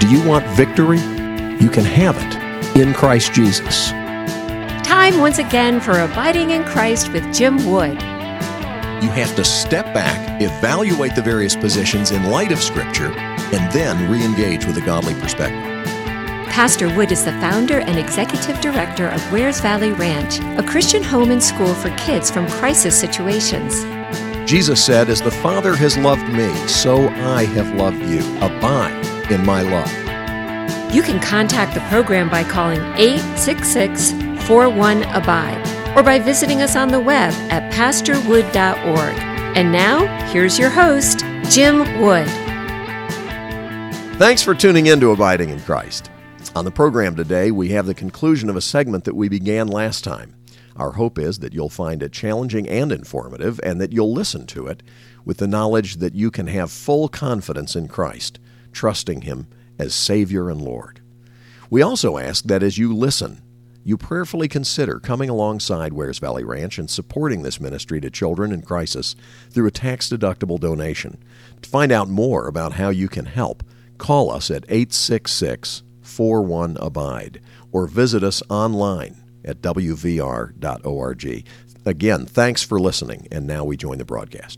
Do you want victory? You can have it in Christ Jesus. Time once again for Abiding in Christ with Jim Wood. You have to step back, evaluate the various positions in light of Scripture, and then re-engage with a godly perspective. Pastor Wood is the founder and executive director of Wares Valley Ranch, a Christian home and school for kids from crisis situations. Jesus said, "As the Father has loved me, so I have loved you. Abide in my love." You can contact the program by calling 866-41-ABIDE or by visiting us on the web at pastorwood.org. And now, here's your host, Jim Wood. Thanks for tuning in to Abiding in Christ. On the program today, we have the conclusion of a segment that we began last time. Our hope is that you'll find it challenging and informative, and that you'll listen to it with the knowledge that you can have full confidence in Christ, trusting Him as Savior and Lord. We also ask that as you listen, you prayerfully consider coming alongside Wares Valley Ranch and supporting this ministry to children in crisis through a tax-deductible donation. To find out more about how you can help, call us at 866-41-ABIDE or visit us online at wvr.org. Again, thanks for listening, and now we join the broadcast.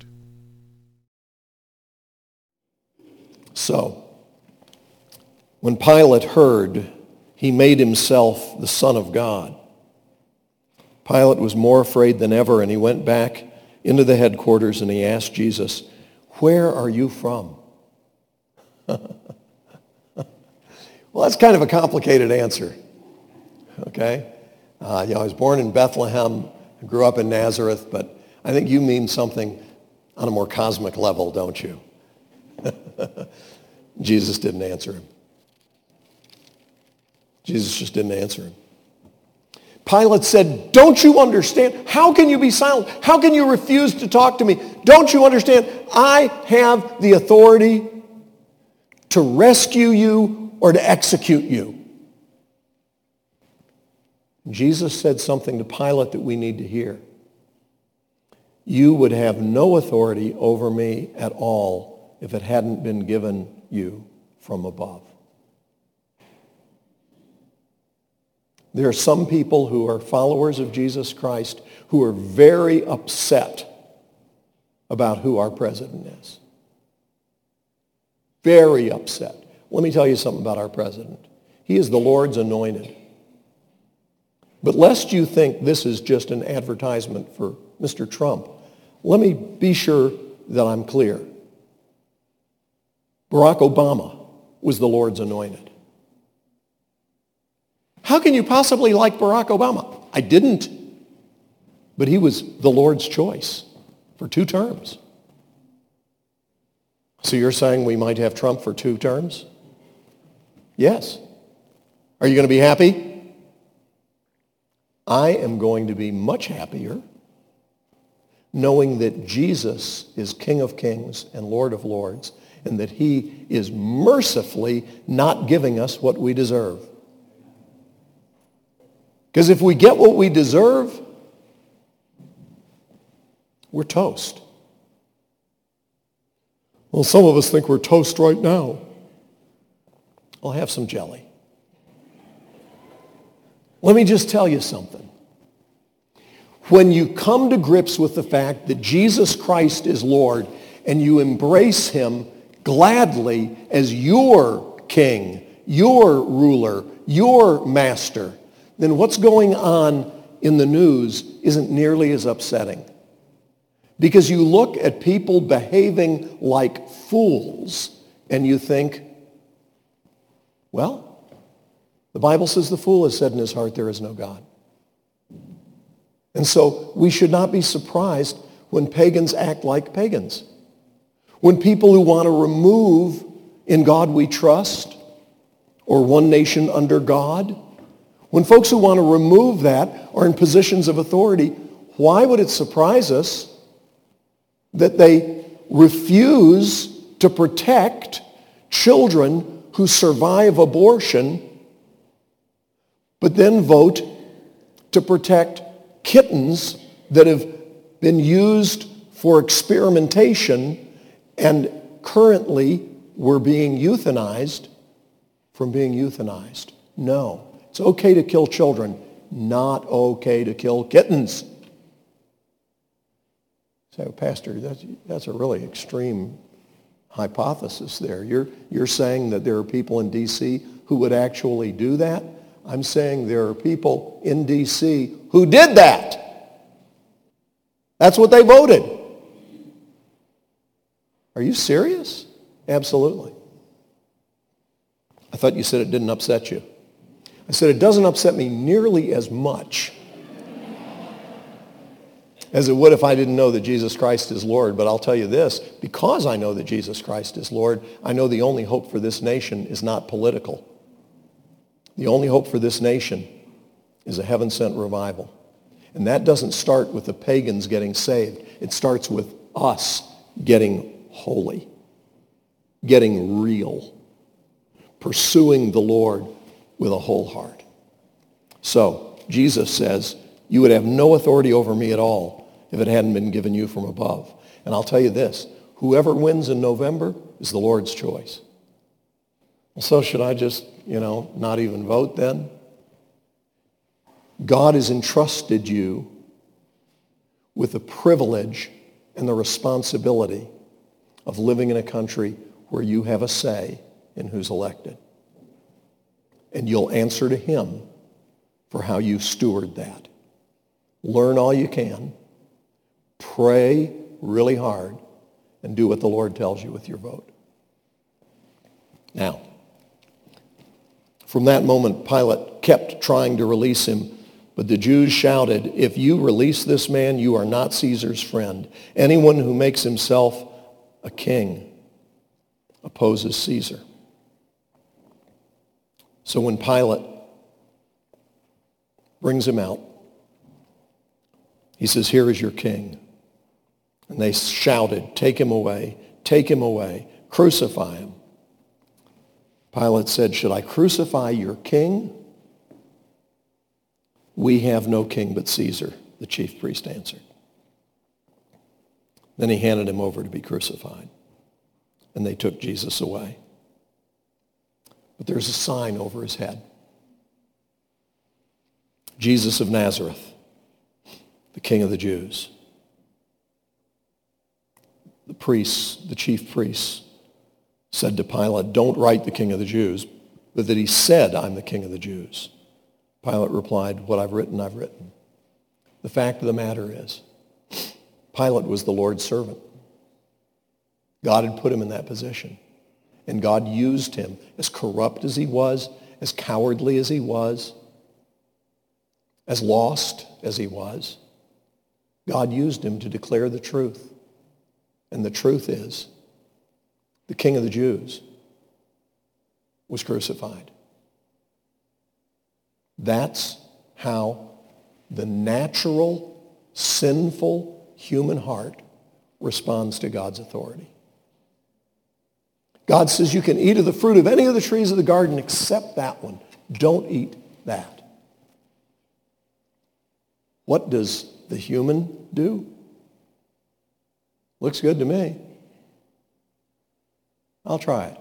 So, when Pilate heard he made himself the Son of God, Pilate was more afraid than ever, and he went back into the headquarters and he asked Jesus, "Where are you from?" Well, that's kind of a complicated answer, okay? I was born in Bethlehem, I grew up in Nazareth, but I think you mean something on a more cosmic level, don't you? Jesus didn't answer him. Jesus just didn't answer him. Pilate said, "Don't you understand? How can you be silent? How can you refuse to talk to me? Don't you understand? I have the authority to rescue you or to execute you." Jesus said something to Pilate that we need to hear. "You would have no authority over me at all if it hadn't been given you from above." There are some people who are followers of Jesus Christ who are very upset about who our president is. Very upset. Let me tell you something about our president. He is the Lord's anointed. But lest you think this is just an advertisement for Mr. Trump, let me be sure that I'm clear. Barack Obama was the Lord's anointed. How can you possibly like Barack Obama? I didn't. But he was the Lord's choice for 2 terms. So you're saying we might have Trump for 2 terms? Yes. Are you going to be happy? I am going to be much happier knowing that Jesus is King of Kings and Lord of Lords, and that he is mercifully not giving us what we deserve. Because if we get what we deserve, we're toast. Well, some of us think we're toast right now. I'll have some jelly. Let me just tell you something. When you come to grips with the fact that Jesus Christ is Lord and you embrace him gladly as your king, your ruler, your master, then what's going on in the news isn't nearly as upsetting. Because you look at people behaving like fools and you think, well, the Bible says the fool has said in his heart there is no God. And so we should not be surprised when pagans act like pagans. When people who want to remove "In God We Trust" or "One Nation Under God," when folks who want to remove that are in positions of authority, why would it surprise us that they refuse to protect children who survive abortion, but then vote to protect kittens that have been used for experimentation and currently were being euthanized from being euthanized. No. It's okay to kill children, not okay to kill kittens. So, Pastor, that's a really extreme hypothesis there. You're saying that there are people in D.C. who would actually do that? I'm saying there are people in D.C. who did that. That's what they voted. Are you serious? Absolutely. I thought you said it didn't upset you. I said it doesn't upset me nearly as much as it would if I didn't know that Jesus Christ is Lord. But I'll tell you this, because I know that Jesus Christ is Lord, I know the only hope for this nation is not political. The only hope for this nation is a heaven-sent revival. And that doesn't start with the pagans getting saved. It starts with us getting holy, getting real, pursuing the Lord with a whole heart. So, Jesus says, you would have no authority over me at all if it hadn't been given you from above. And I'll tell you this, whoever wins in November is the Lord's choice. So should I just, not even vote then? God has entrusted you with the privilege and the responsibility of living in a country where you have a say in who's elected. And you'll answer to him for how you steward that. Learn all you can. Pray really hard and do what the Lord tells you with your vote. Now, from that moment, Pilate kept trying to release him, but the Jews shouted, if you release this man, you are not Caesar's friend. Anyone who makes himself a king opposes Caesar. So when Pilate brings him out, he says, here is your king. And they shouted, take him away, crucify him. Pilate said, should I crucify your king? We have no king but Caesar, the chief priest answered. Then he handed him over to be crucified. And they took Jesus away. But there's a sign over his head. Jesus of Nazareth, the King of the Jews. The priests, the chief priests, said to Pilate, don't write the King of the Jews, but that he said, I'm the King of the Jews. Pilate replied, what I've written, I've written. The fact of the matter is, Pilate was the Lord's servant. God had put him in that position. And God used him, as corrupt as he was, as cowardly as he was, as lost as he was. God used him to declare the truth. And the truth is, the King of the Jews was crucified. That's how the natural, sinful human heart responds to God's authority. God says you can eat of the fruit of any of the trees of the garden except that one. Don't eat that. What does the human do? Looks good to me. I'll try it.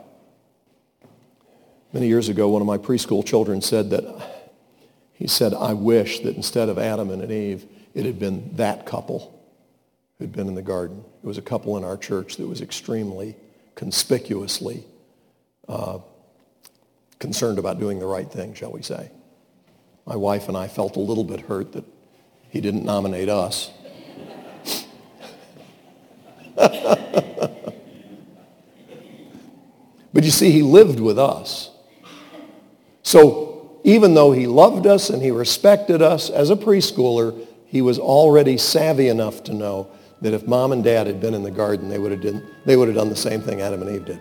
Many years ago, one of my preschool children said I wish that instead of Adam and Eve, it had been that couple who'd been in the garden. It was a couple in our church that was extremely, conspicuously concerned about doing the right thing, shall we say. My wife and I felt a little bit hurt that he didn't nominate us. But you see, he lived with us. So even though he loved us and he respected us as a preschooler, he was already savvy enough to know that if mom and dad had been in the garden, they would have done the same thing Adam and Eve did.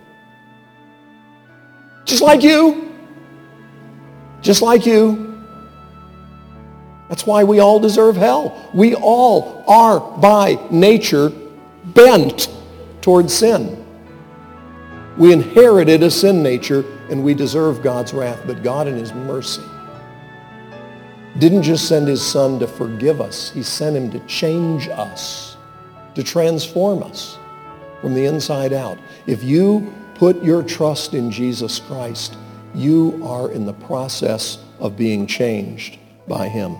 Just like you. Just like you. That's why we all deserve hell. We all are by nature bent towards sin. We inherited a sin nature and we deserve God's wrath. But God in his mercy didn't just send his son to forgive us. He sent him to change us, to transform us from the inside out. If you put your trust in Jesus Christ, you are in the process of being changed by him.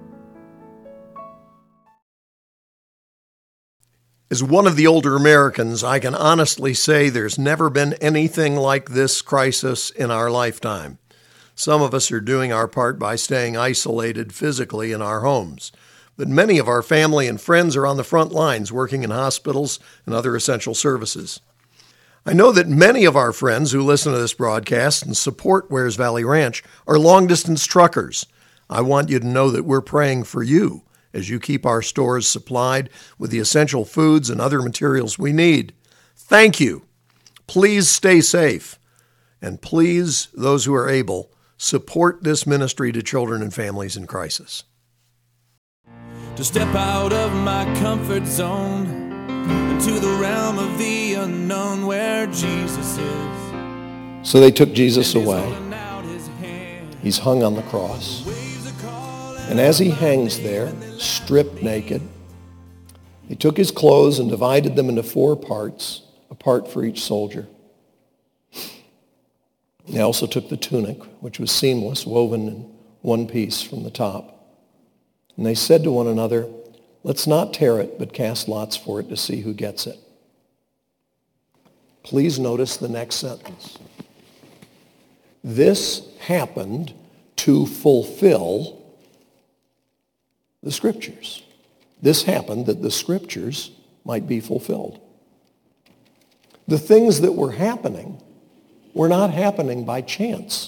As one of the older Americans, I can honestly say there's never been anything like this crisis in our lifetime. Some of us are doing our part by staying isolated physically in our homes, but many of our family and friends are on the front lines working in hospitals and other essential services. I know that many of our friends who listen to this broadcast and support Wears Valley Ranch are long-distance truckers. I want you to know that we're praying for you as you keep our stores supplied with the essential foods and other materials we need. Thank you. Please stay safe. And please, those who are able, support this ministry to children and families in crisis. To step out of my comfort zone into the realm of the unknown where Jesus is. So they took Jesus away. He's hung on the cross. And as he hangs there, stripped naked, they took his clothes and divided them into 4 parts, a part for each soldier. They also took the tunic, which was seamless, woven in one piece from the top. And they said to one another, let's not tear it, but cast lots for it to see who gets it. Please notice the next sentence. This happened to fulfill the Scriptures. This happened that the Scriptures might be fulfilled. The things that were happening were not happening by chance.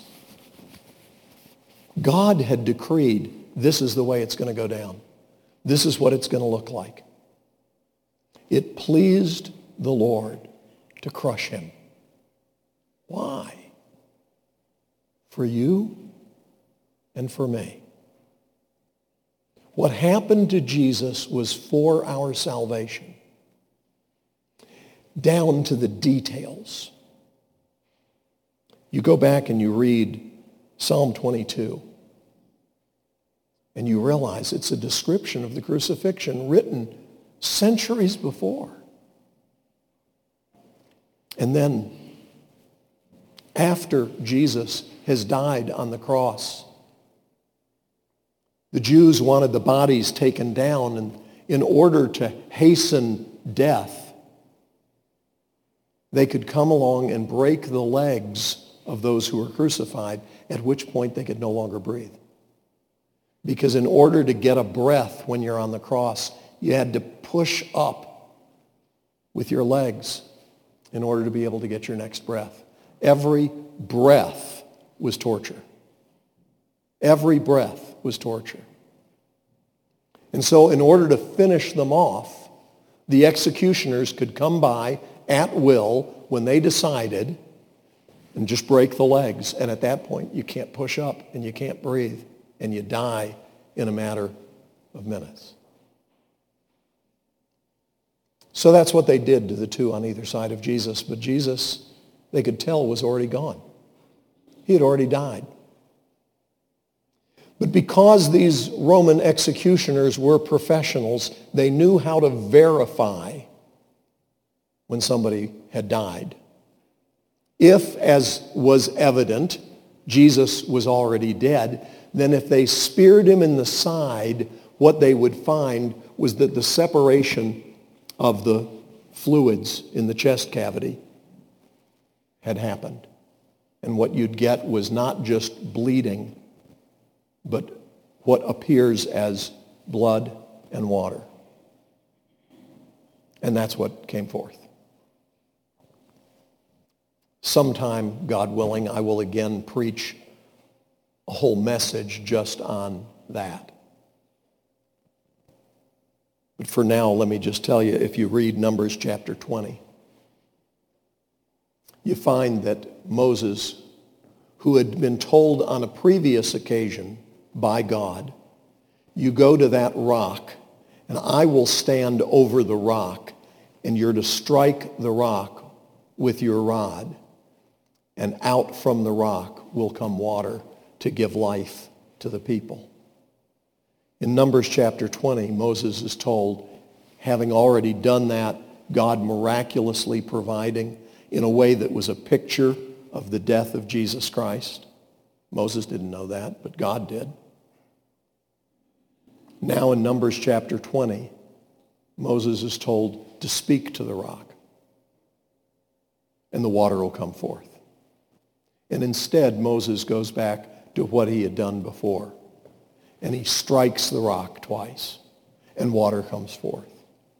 God had decreed this is the way it's going to go down. This is what it's going to look like. It pleased the Lord to crush him. Why? For you and for me. What happened to Jesus was for our salvation, down to the details. You go back and you read Psalm 22, and you realize it's a description of the crucifixion written centuries before. And then, after Jesus has died on the cross, the Jews wanted the bodies taken down, and in order to hasten death, they could come along and break the legs of those who were crucified, at which point they could no longer breathe. Because in order to get a breath when you're on the cross, you had to push up with your legs in order to be able to get your next breath. Every breath was torture. Every breath was torture. And so in order to finish them off, the executioners could come by at will when they decided and just break the legs. And at that point, you can't push up and you can't breathe and you die in a matter of minutes. So that's what they did to the 2 on either side of Jesus. But Jesus, they could tell, was already gone. He had already died. But because these Roman executioners were professionals, they knew how to verify when somebody had died. If, as was evident, Jesus was already dead, then if they speared him in the side, what they would find was that the separation of the fluids in the chest cavity had happened. And what you'd get was not just bleeding, but what appears as blood and water. And that's what came forth. Sometime, God willing, I will again preach a whole message just on that. But for now, let me just tell you, if you read Numbers chapter 20, you find that Moses, who had been told on a previous occasion by God, you go to that rock, and I will stand over the rock, and you're to strike the rock with your rod, and out from the rock will come water to give life to the people. In Numbers chapter 20, Moses is told, having already done that, God miraculously providing in a way that was a picture of the death of Jesus Christ. Moses didn't know that, but God did. Now in Numbers chapter 20, Moses is told to speak to the rock, and the water will come forth. And instead, Moses goes back to what he had done before, and he strikes the rock twice, and water comes forth.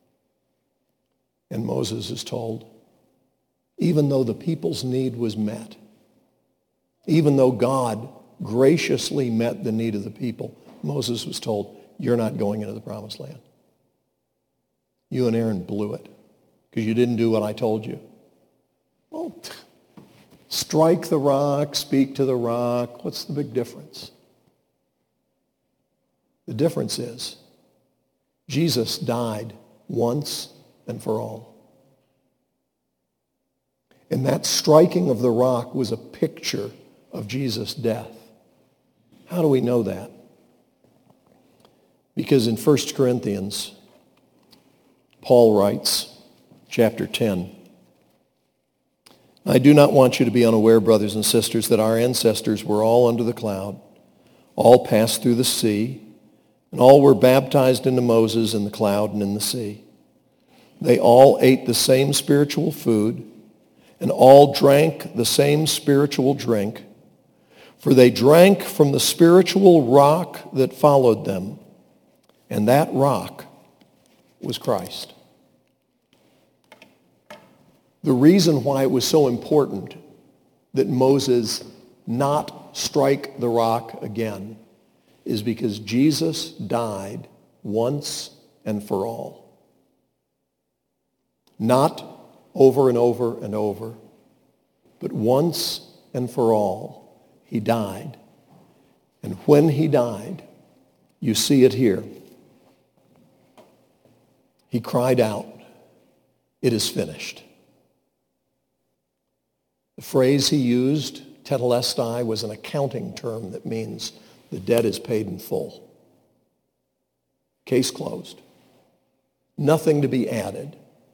And Moses is told, even though the people's need was met, even though God graciously met the need of the people, Moses was told, you're not going into the promised land. You and Aaron blew it because you didn't do what I told you. Well, strike the rock, speak to the rock. What's the big difference? The difference is Jesus died once and for all. And that striking of the rock was a picture of Jesus' death. How do we know that? Because in 1 Corinthians, Paul writes, chapter 10, I do not want you to be unaware, brothers and sisters, that our ancestors were all under the cloud, all passed through the sea, and all were baptized into Moses in the cloud and in the sea. They all ate the same spiritual food, and all drank the same spiritual drink, for they drank from the spiritual rock that followed them, and that rock was Christ. The reason why it was so important that Moses not strike the rock again is because Jesus died once and for all. Not over and over and over, but once and for all, he died. And when he died, you see it here. He cried out, it is finished. The phrase he used, tetelestai, was an accounting term that means the debt is paid in full. Case closed. Nothing to be added.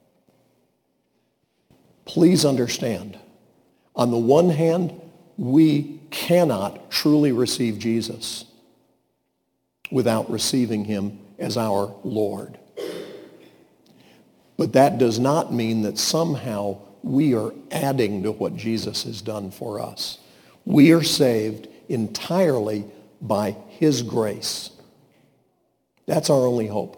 Please understand, on the one hand, we cannot truly receive Jesus without receiving him as our Lord. But that does not mean that somehow we are adding to what Jesus has done for us. We are saved entirely by his grace. That's our only hope.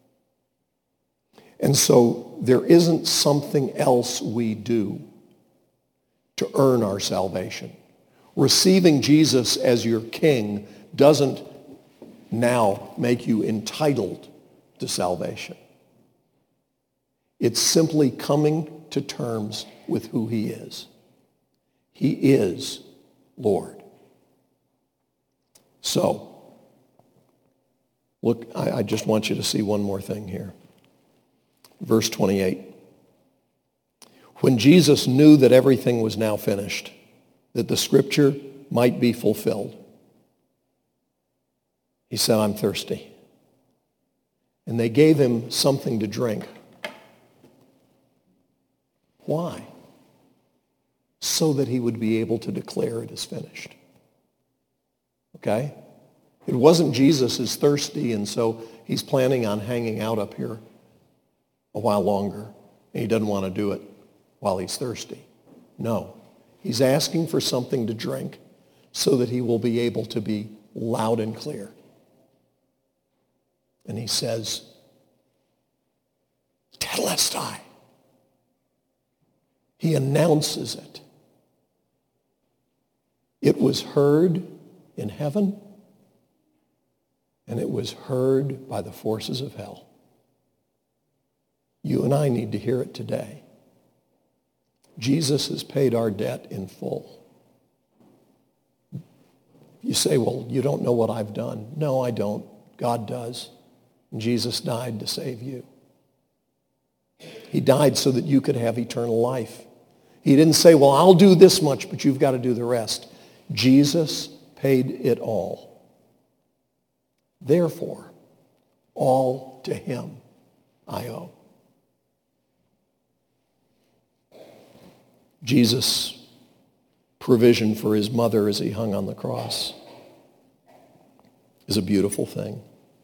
And so there isn't something else we do to earn our salvation. Receiving Jesus as your king doesn't now make you entitled to salvation. It's simply coming to terms with who he is. He is Lord. So, look, I just want you to see one more thing here. Verse 28. When Jesus knew that everything was now finished, that the scripture might be fulfilled, he said, I'm thirsty. And they gave him something to drink. Why? So that he would be able to declare it is finished. Okay? It wasn't Jesus is thirsty, and so he's planning on hanging out up here a while longer, and he doesn't want to do it while he's thirsty. No. He's asking for something to drink so that he will be able to be loud and clear. And he says, Tetelestai. He announces it. It was heard in heaven, and it was heard by the forces of hell. You and I need to hear it today. Jesus has paid our debt in full. You say, well, you don't know what I've done. No, I don't. God does. And Jesus died to save you. He died so that you could have eternal life. He didn't say, well, I'll do this much, but you've got to do the rest. Jesus paid it all. Therefore, all to him I owe. Jesus provision for his mother as he hung on the cross is a beautiful thing.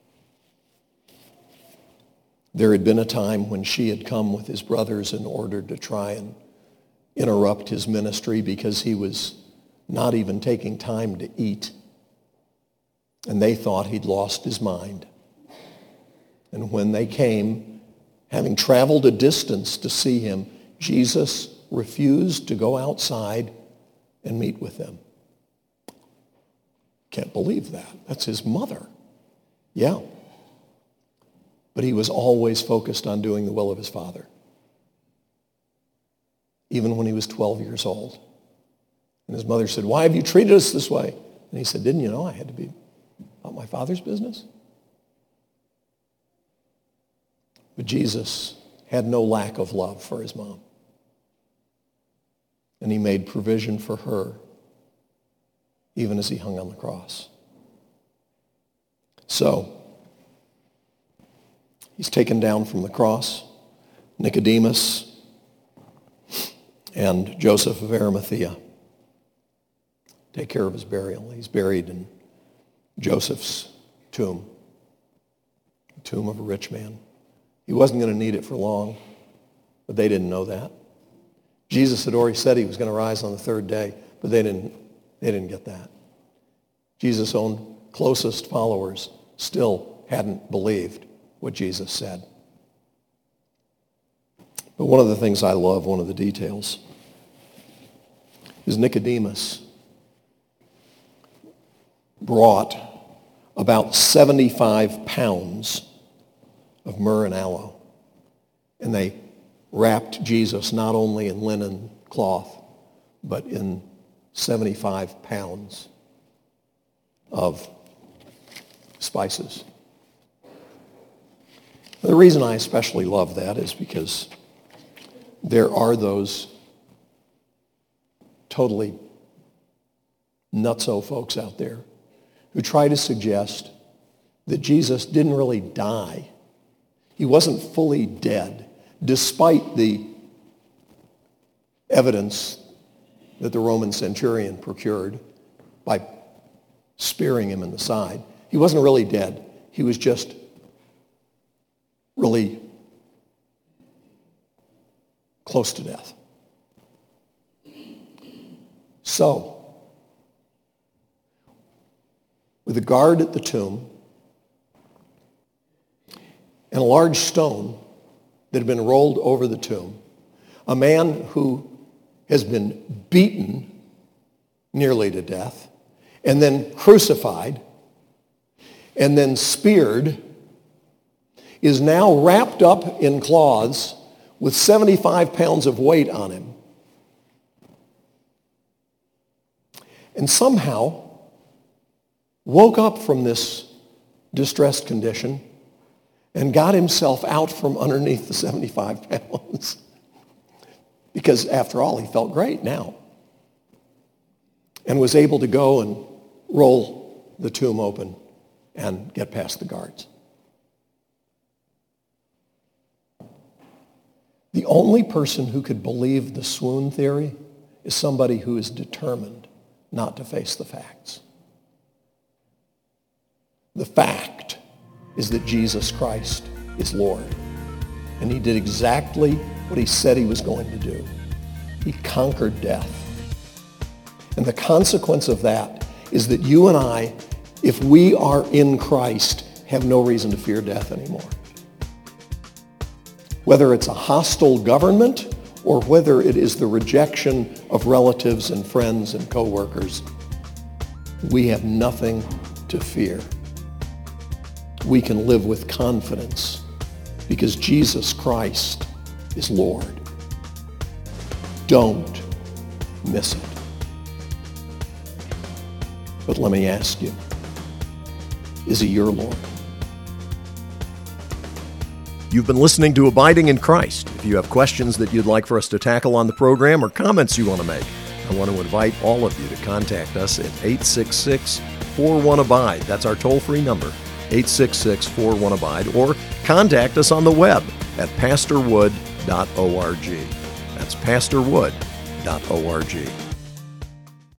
There had been a time when she had come with his brothers in order to try and interrupt his ministry because he was not even taking time to eat. And they thought he'd lost his mind. And when they came, having traveled a distance to see him, Jesus refused to go outside and meet with them. Can't believe that. That's his mother. Yeah. But he was always focused on doing the will of his Father, even when he was 12 years old. And his mother said, "Why have you treated us this way?" And he said, "Didn't you know I had to be about my Father's business?" But Jesus had no lack of love for his mom. And he made provision for her even as he hung on the cross. So, he's taken down from the cross. Nicodemus and Joseph of Arimathea take care of his burial. He's buried in Joseph's tomb, the tomb of a rich man. He wasn't going to need it for long, but they didn't know that. Jesus had already said he was going to rise on the third day, but they didn't get that. Jesus' own closest followers still hadn't believed what Jesus said. But one of the things I love, one of the details, is Nicodemus brought about 75 pounds of myrrh and aloe. And they wrapped Jesus not only in linen cloth, but in 75 pounds of spices. The reason I especially love that is because there are those totally nutso folks out there who try to suggest that Jesus didn't really die. He wasn't fully dead, despite the evidence that the Roman centurion procured by spearing him in the side. He wasn't really dead. He was just really close to death. So, with a guard at the tomb and a large stone that had been rolled over the tomb, a man who has been beaten nearly to death, and then crucified, and then speared, is now wrapped up in cloths with 75 pounds of weight on him. And somehow woke up from this distressed condition and got himself out from underneath the 75 pounds. Because after all, he felt great now. And was able to go and roll the tomb open and get past the guards. The only person who could believe the swoon theory is somebody who is determined not to face the facts. The fact is that Jesus Christ is Lord. And he did exactly what he said he was going to do. He conquered death. And the consequence of that is that you and I, if we are in Christ, have no reason to fear death anymore. Whether it's a hostile government or whether it is the rejection of relatives and friends and coworkers, we have nothing to fear. We can live with confidence because Jesus Christ is Lord. Don't miss it. But let me ask you, is he your Lord? You've been listening to Abiding in Christ. If you have questions that you'd like for us to tackle on the program or comments you want to make, I want to invite all of you to contact us at 866-41-ABIDE. That's our toll-free number, 866-41-ABIDE, or contact us on the web at pastorwood.org. That's pastorwood.org.